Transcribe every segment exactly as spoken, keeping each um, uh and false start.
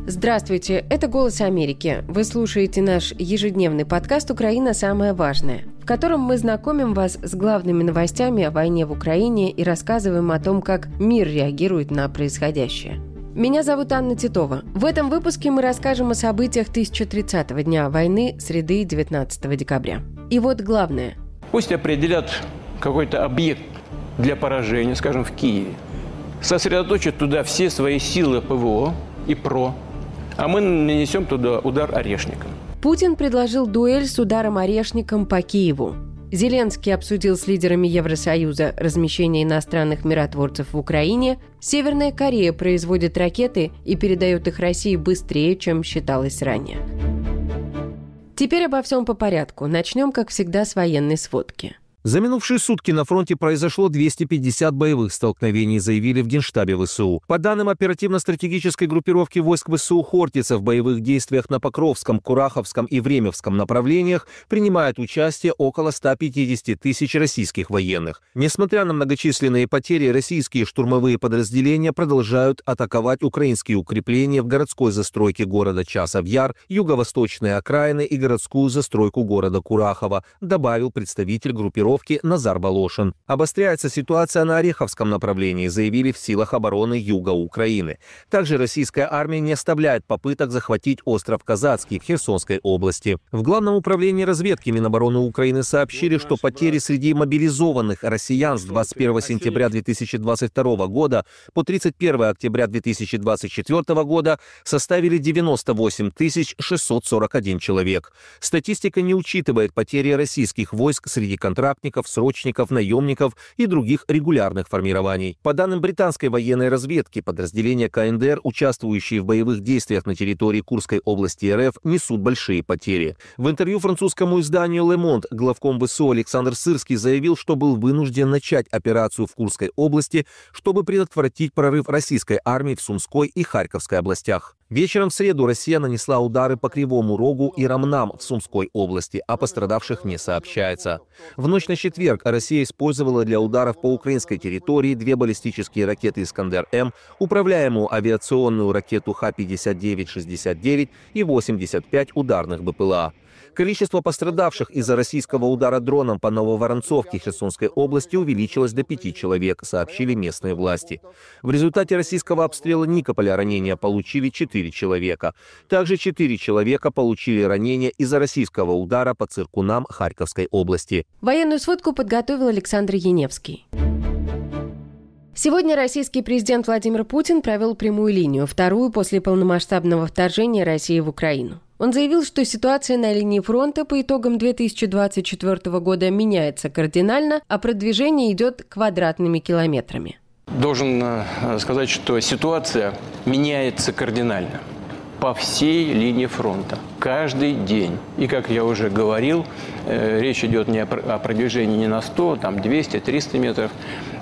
Здравствуйте, это «Голос Америки». Вы слушаете наш ежедневный подкаст «Украина. Самое важное», в котором мы знакомим вас с главными новостями о войне в Украине и рассказываем о том, как мир реагирует на происходящее. Меня зовут Анна Титова. В этом выпуске мы расскажем о событиях тысяча тридцатого дня войны, среды девятнадцатого декабря. И вот главное. Пусть определят какой-то объект для поражения, скажем, в Киеве, сосредоточат туда все свои силы ПВО и ПРО, а мы нанесем туда удар орешником. Путин предложил дуэль с ударом орешником по Киеву. Зеленский обсудил с лидерами Евросоюза размещение иностранных миротворцев в Украине. Северная Корея производит ракеты и передает их России быстрее, чем считалось ранее. Теперь обо всем по порядку. Начнем, как всегда, с военной сводки. За минувшие сутки на фронте произошло двести пятьдесят боевых столкновений, заявили в Генштабе ВСУ. По данным оперативно-стратегической группировки войск ВСУ «Хортица», в боевых действиях на Покровском, Кураховском и Времевском направлениях принимают участие около ста пятидесяти тысяч российских военных. Несмотря на многочисленные потери, российские штурмовые подразделения продолжают атаковать украинские укрепления в городской застройке города Часов-Яр, юго-восточные окраины и городскую застройку города Курахова, добавил представитель группировки Назар Волошин. Обостряется ситуация на Ореховском направлении, заявили в силах обороны юга Украины. Также российская армия не оставляет попыток захватить остров Казацкий в Херсонской области. В Главном управлении разведки Минобороны Украины сообщили, что потери среди мобилизованных россиян с двадцать первого сентября две тысячи двадцать второго года по тридцать первого октября две тысячи двадцать четвёртого года составили девяносто восемь тысяч шестьсот сорок один человек. Статистика не учитывает потери российских войск среди контрактников, срочников, наемников и других регулярных формирований. По данным британской военной разведки, подразделения КНДР, участвующие в боевых действиях на территории Курской области РФ, несут большие потери. В интервью французскому изданию «Le Monde» главком ВСУ Александр Сырский заявил, что был вынужден начать операцию в Курской области, чтобы предотвратить прорыв российской армии в Сумской и Харьковской областях. Вечером в среду Россия нанесла удары по Кривому Рогу и Ромнам в Сумской области, а пострадавших не сообщается. В ночь на четверг Россия использовала для ударов по украинской территории две баллистические ракеты «Искандер-М», управляемую авиационную ракету Х пятьдесят девять шестьдесят девять и восемьдесят пять ударных БПЛА. Количество пострадавших из-за российского удара дроном по Нововоронцовке Херсонской области увеличилось до пяти человек, сообщили местные власти. В результате российского обстрела Никополя ранения получили четыре человека. Также четыре человека получили ранения из-за российского удара по Циркунам Харьковской области. Военную сводку подготовил Александр Яневский. Сегодня российский президент Владимир Путин провел прямую линию, вторую после полномасштабного вторжения России в Украину. Он заявил, что ситуация на линии фронта по итогам две тысячи двадцать четвёртого года меняется кардинально, а продвижение идет квадратными километрами. Должен сказать, что ситуация меняется кардинально по всей линии фронта, каждый день. И, как я уже говорил, речь идет не о продвижении не на сто, там двести, триста метров.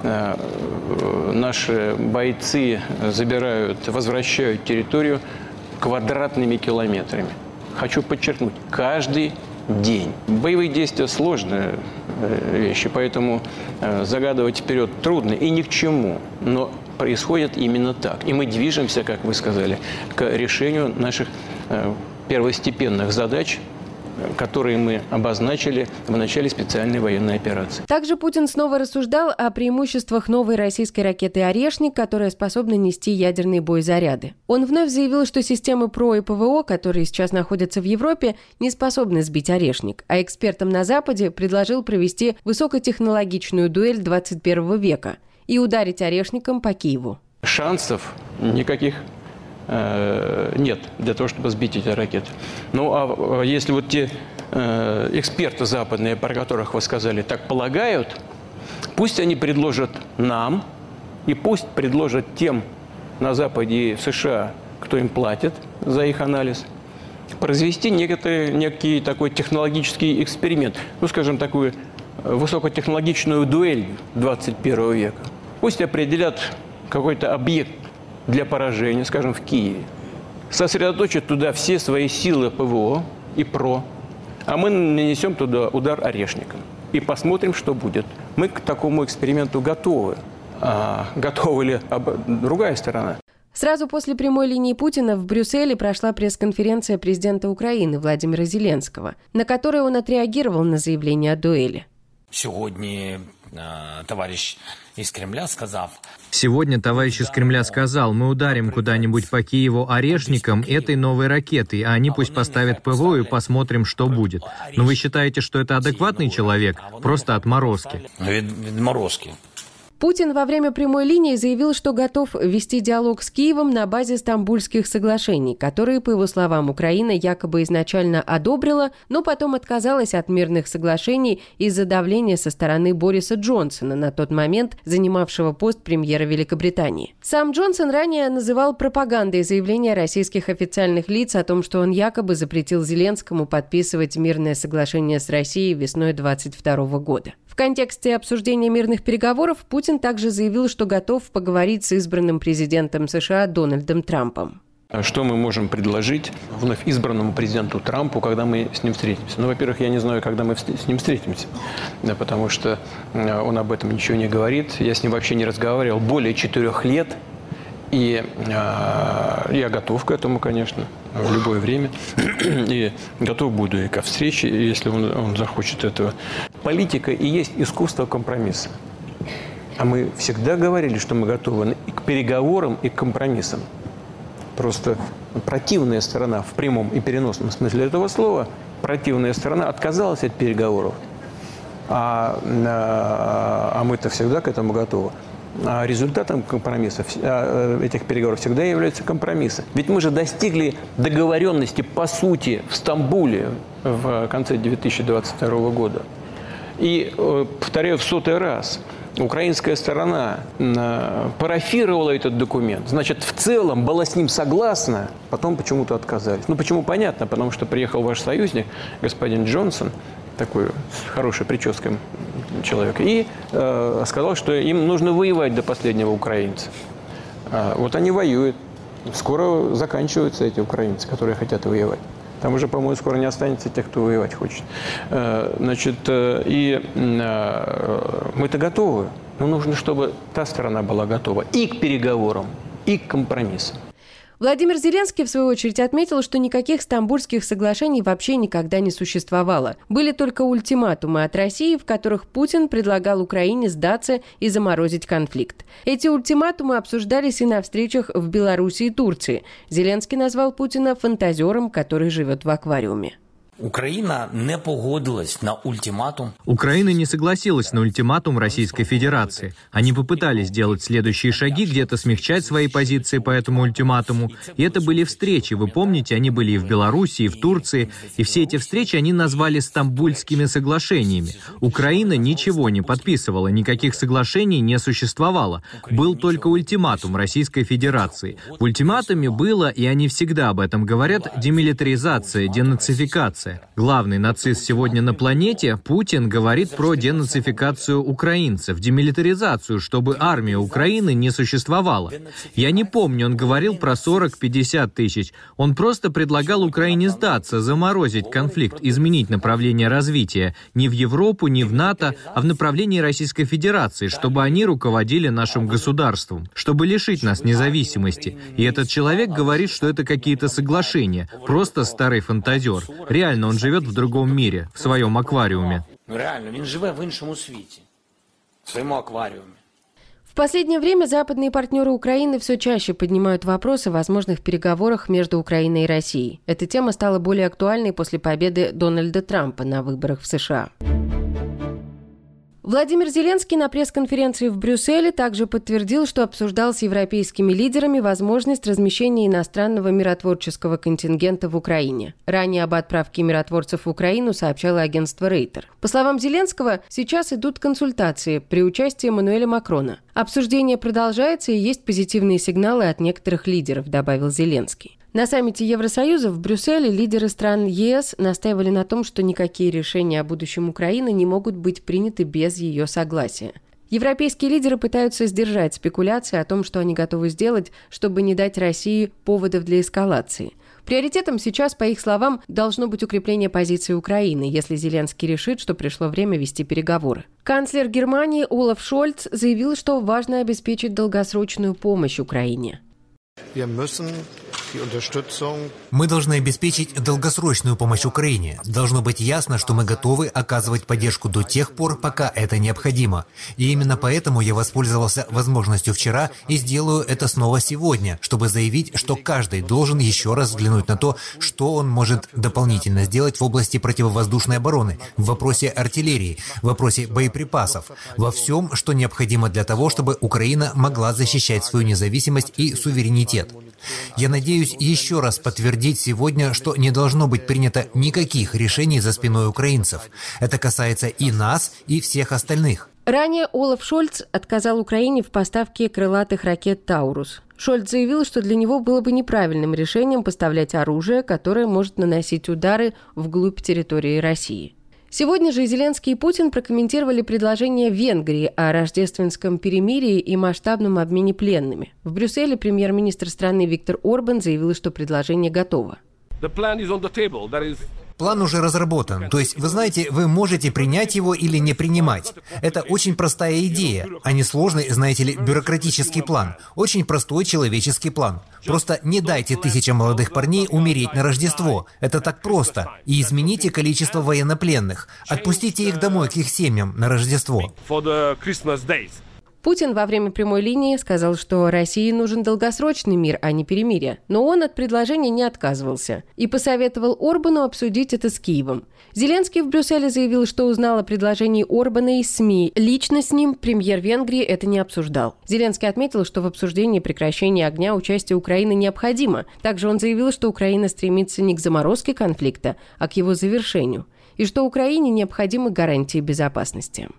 Наши бойцы забирают, возвращают территорию квадратными километрами. Хочу подчеркнуть, каждый день. Боевые действия сложные вещи, поэтому загадывать вперед трудно и ни к чему. Но происходит именно так. И мы движемся, как вы сказали, к решению наших первостепенных задач, которые мы обозначили в начале специальной военной операции. Также Путин снова рассуждал о преимуществах новой российской ракеты «Орешник», которая способна нести ядерные боезаряды. Он вновь заявил, что системы ПРО и ПВО, которые сейчас находятся в Европе, не способны сбить «Орешник», а экспертам на Западе предложил провести высокотехнологичную дуэль двадцать первого века и ударить «Орешником» по Киеву. Шансов никаких нет для того, чтобы сбить эти ракеты. Ну, а если вот те э, эксперты западные, про которых вы сказали, так полагают, пусть они предложат нам, и пусть предложат тем на Западе и в США, кто им платит за их анализ, произвести некоторый, некий такой технологический эксперимент, ну, скажем, такую высокотехнологичную дуэль двадцать первого века. Пусть определят какой-то объект для поражения, скажем, в Киеве, сосредоточат туда все свои силы ПВО и ПРО, а мы нанесем туда удар орешником и посмотрим, что будет. Мы к такому эксперименту готовы. А готова ли другая сторона? Сразу после прямой линии Путина в Брюсселе прошла пресс-конференция президента Украины Владимира Зеленского, на которой он отреагировал на заявление о дуэли. Сегодня товарищ из Кремля сказал... Сегодня товарищ из Кремля сказал, мы ударим куда-нибудь по Киеву орешником этой новой ракетой, а они пусть поставят ПВО и посмотрим, что будет. Но вы считаете, что это адекватный человек? Просто отморозки. Отморозки. Путин во время прямой линии заявил, что готов вести диалог с Киевом на базе Стамбульских соглашений, которые, по его словам, Украина якобы изначально одобрила, но потом отказалась от мирных соглашений из-за давления со стороны Бориса Джонсона, на тот момент занимавшего пост премьера Великобритании. Сам Джонсон ранее называл пропагандой заявления российских официальных лиц о том, что он якобы запретил Зеленскому подписывать мирное соглашение с Россией весной двадцать второго года. В контексте обсуждения мирных переговоров Путин также заявил, что готов поговорить с избранным президентом США Дональдом Трампом. Что мы можем предложить вновь избранному президенту Трампу, когда мы с ним встретимся? Ну, во-первых, я не знаю, когда мы с ним встретимся, да, потому что он об этом ничего не говорит. Я с ним вообще не разговаривал более четырех лет. И э, я готов к этому, конечно, в любое время. И готов буду и ко встрече, если он, он захочет этого. Политика и есть искусство компромисса. А мы всегда говорили, что мы готовы и к переговорам, и к компромиссам. Просто противная сторона в прямом и переносном смысле этого слова, противная сторона отказалась от переговоров. А, а, а мы-то всегда к этому готовы. А результатом компромиссов, этих переговоров всегда являются компромиссы. Ведь мы же достигли договоренности по сути в Стамбуле в конце две тысячи двадцать второго года. И, повторяю в сотый раз, украинская сторона парафировала этот документ. Значит, в целом была с ним согласна, потом почему-то отказались. Ну, почему? Понятно, потому что приехал ваш союзник, господин Джонсон, такой с хорошей прической человек, и э, сказал, что им нужно воевать до последнего украинца. А вот они воюют. Скоро заканчиваются эти украинцы, которые хотят воевать. Там уже, по-моему, скоро не останется тех, кто воевать хочет. Э, значит, э, и э, мы-то готовы. Но нужно, чтобы та сторона была готова и к переговорам, и к компромиссам. Владимир Зеленский, в свою очередь, отметил, что никаких Стамбульских соглашений вообще никогда не существовало. Были только ультиматумы от России, в которых Путин предлагал Украине сдаться и заморозить конфликт. Эти ультиматумы обсуждались и на встречах в Беларуси и Турции. Зеленский назвал Путина фантазером, который живет в аквариуме. Украина не погодилась на ультиматум. Украина не согласилась на ультиматум Российской Федерации. Они попытались сделать следующие шаги, где-то смягчать свои позиции по этому ультиматуму. И это были встречи. Вы помните, они были и в Беларуси, и в Турции. И все эти встречи они назвали Стамбульскими соглашениями. Украина ничего не подписывала, никаких соглашений не существовало. Был только ультиматум Российской Федерации. В ультиматуме было, и они всегда об этом говорят, демилитаризация, денацификация. Главный нацист сегодня на планете, Путин, говорит про денацификацию украинцев, демилитаризацию, чтобы армия Украины не существовала. Я не помню, он говорил про сорок-пятьдесят тысяч. Он просто предлагал Украине сдаться, заморозить конфликт, изменить направление развития не в Европу, не в НАТО, а в направлении Российской Федерации, чтобы они руководили нашим государством, чтобы лишить нас независимости. И этот человек говорит, что это какие-то соглашения, просто старый фантазер. Реально, он живет в другом мире, в своем аквариуме. Реально, он живет в іншому світі, в своем аквариуме. В последнее время западные партнеры Украины все чаще поднимают вопрос о возможных переговорах между Украиной и Россией. Эта тема стала более актуальной после победы Дональда Трампа на выборах в США. Владимир Зеленский на пресс-конференции в Брюсселе также подтвердил, что обсуждал с европейскими лидерами возможность размещения иностранного миротворческого контингента в Украине. Ранее об отправке миротворцев в Украину сообщало агентство Рейтер. По словам Зеленского, сейчас идут консультации при участии Эммануэля Макрона. Обсуждение продолжается и есть позитивные сигналы от некоторых лидеров, добавил Зеленский. На саммите Евросоюза в Брюсселе лидеры стран ЕС настаивали на том, что никакие решения о будущем Украины не могут быть приняты без ее согласия. Европейские лидеры пытаются сдержать спекуляции о том, что они готовы сделать, чтобы не дать России поводов для эскалации. Приоритетом сейчас, по их словам, должно быть укрепление позиции Украины, если Зеленский решит, что пришло время вести переговоры. Канцлер Германии Олаф Шольц заявил, что важно обеспечить долгосрочную помощь Украине. Мы должны обеспечить долгосрочную помощь Украине. Должно быть ясно, что мы готовы оказывать поддержку до тех пор, пока это необходимо. И именно поэтому я воспользовался возможностью вчера и сделаю это снова сегодня, чтобы заявить, что каждый должен еще раз взглянуть на то, что он может дополнительно сделать в области противовоздушной обороны, в вопросе артиллерии, в вопросе боеприпасов, во всем, что необходимо для того, чтобы Украина могла защищать свою независимость и суверенитет. Я надеюсь еще раз подтвердить сегодня, что не должно быть принято никаких решений за спиной украинцев. Это касается и нас, и всех остальных. Ранее Олаф Шольц отказал Украине в поставке крылатых ракет «Таурус». Шольц заявил, что для него было бы неправильным решением поставлять оружие, которое может наносить удары вглубь территории России. Сегодня же Зеленский и Путин прокомментировали предложение Венгрии о рождественском перемирии и масштабном обмене пленными. В Брюсселе премьер-министр страны Виктор Орбан заявил, что предложение готово. План уже разработан. То есть, вы знаете, вы можете принять его или не принимать. Это очень простая идея, а не сложный, знаете ли, бюрократический план. Очень простой человеческий план. Просто не дайте тысячам молодых парней умереть на Рождество. Это так просто. И измените количество военнопленных. Отпустите их домой к их семьям на Рождество. Путин во время прямой линии сказал, что России нужен долгосрочный мир, а не перемирие. Но он от предложения не отказывался и посоветовал Орбану обсудить это с Киевом. Зеленский в Брюсселе заявил, что узнал о предложении Орбана из СМИ. Лично с ним премьер Венгрии это не обсуждал. Зеленский отметил, что в обсуждении прекращения огня участие Украины необходимо. Также он заявил, что Украина стремится не к заморозке конфликта, а к его завершению. И что Украине необходимы гарантии безопасности.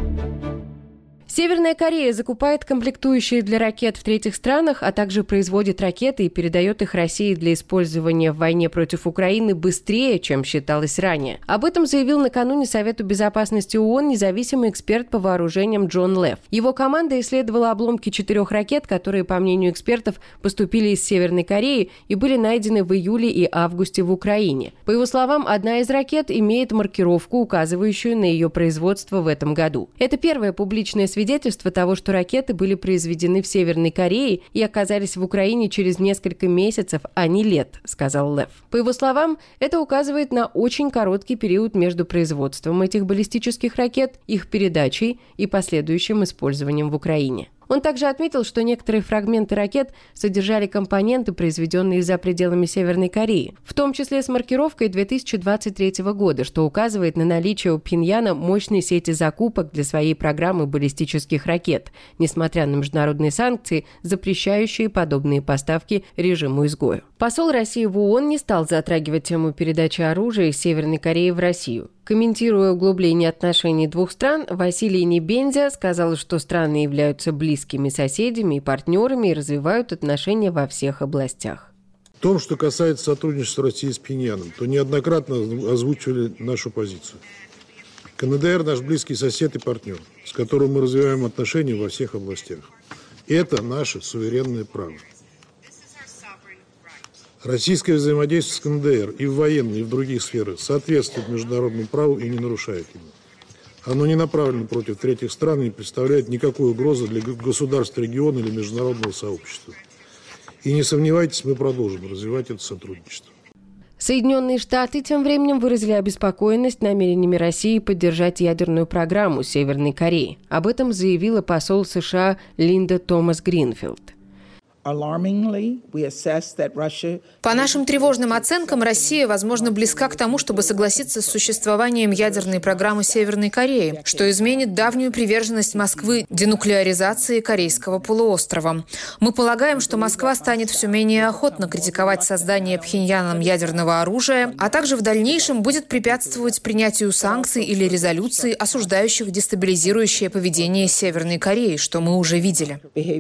Северная Корея закупает комплектующие для ракет в третьих странах, а также производит ракеты и передает их России для использования в войне против Украины быстрее, чем считалось ранее. Об этом заявил накануне Совету безопасности ООН независимый эксперт по вооружениям Джон Лев. Его команда исследовала обломки четырех ракет, которые, по мнению экспертов, поступили из Северной Кореи и были найдены в июле и августе в Украине. По его словам, одна из ракет имеет маркировку, указывающую на ее производство в этом году. Это первое публичное свидетельство Свидетельство того, что ракеты были произведены в Северной Корее и оказались в Украине через несколько месяцев, а не лет, сказал Лев. По его словам, это указывает на очень короткий период между производством этих баллистических ракет, их передачей и последующим использованием в Украине. Он также отметил, что некоторые фрагменты ракет содержали компоненты, произведенные за пределами Северной Кореи, в том числе с маркировкой две тысячи двадцать третьего года, что указывает на наличие у Пхеньяна мощной сети закупок для своей программы баллистических ракет, несмотря на международные санкции, запрещающие подобные поставки режиму-изгою. Посол России в ООН не стал затрагивать тему передачи оружия из Северной Кореи в Россию. Комментируя углубление отношений двух стран, Василий Небензя сказал, что страны являются близкими соседями и партнерами и развивают отношения во всех областях. В том, что касается сотрудничества России с Пхеньяном, то неоднократно озвучивали нашу позицию. КНДР – наш близкий сосед и партнер, с которым мы развиваем отношения во всех областях. Это наше суверенное право. Российское взаимодействие с КНДР и в военной, и в других сферах соответствует международному праву и не нарушает его. Оно не направлено против третьих стран и не представляет никакой угрозы для государств региона или международного сообщества. И не сомневайтесь, мы продолжим развивать это сотрудничество. Соединенные Штаты тем временем выразили обеспокоенность намерениями России поддержать ядерную программу Северной Кореи. Об этом заявила посол США Линда Томас Гринфилд. По нашим тревожным оценкам, Россия, возможно, близка к тому, чтобы согласиться с существованием ядерной программы Северной Кореи, что изменит давнюю приверженность Москвы денуклеаризации Корейского полуострова. Мы полагаем, что Москва станет все менее охотно критиковать создание Пхеньяном ядерного оружия, а также в дальнейшем будет препятствовать принятию санкций или резолюций, осуждающих дестабилизирующее поведение Северной Кореи, что мы уже видели.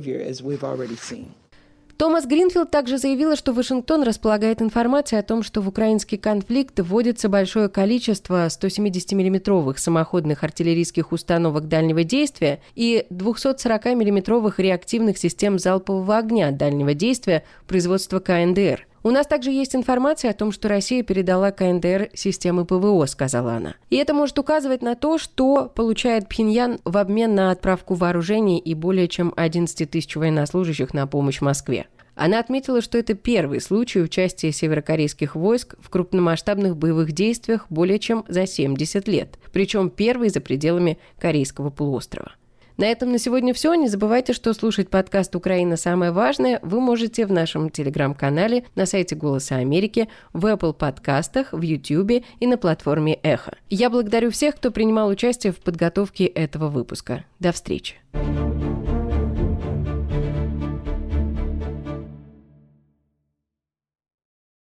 Томас Гринфилд также заявила, что Вашингтон располагает информацией о том, что в украинский конфликт вводится большое количество сто семидесятимиллиметровых самоходных артиллерийских установок дальнего действия и двухсотсорокамиллиметровых реактивных систем залпового огня дальнего действия производства КНДР. «У нас также есть информация о том, что Россия передала КНДР системы ПВО», — сказала она. И это может указывать на то, что получает Пхеньян в обмен на отправку вооружений и более чем одиннадцать тысяч военнослужащих на помощь Москве. Она отметила, что это первый случай участия северокорейских войск в крупномасштабных боевых действиях более чем за семьдесят лет, причем первый за пределами Корейского полуострова. На этом на сегодня все. Не забывайте, что слушать подкаст «Украина. Самое важное» вы можете в нашем телеграм-канале, на сайте «Голоса Америки», в Apple подкастах, в YouTube и на платформе «Эхо». Я благодарю всех, кто принимал участие в подготовке этого выпуска. До встречи.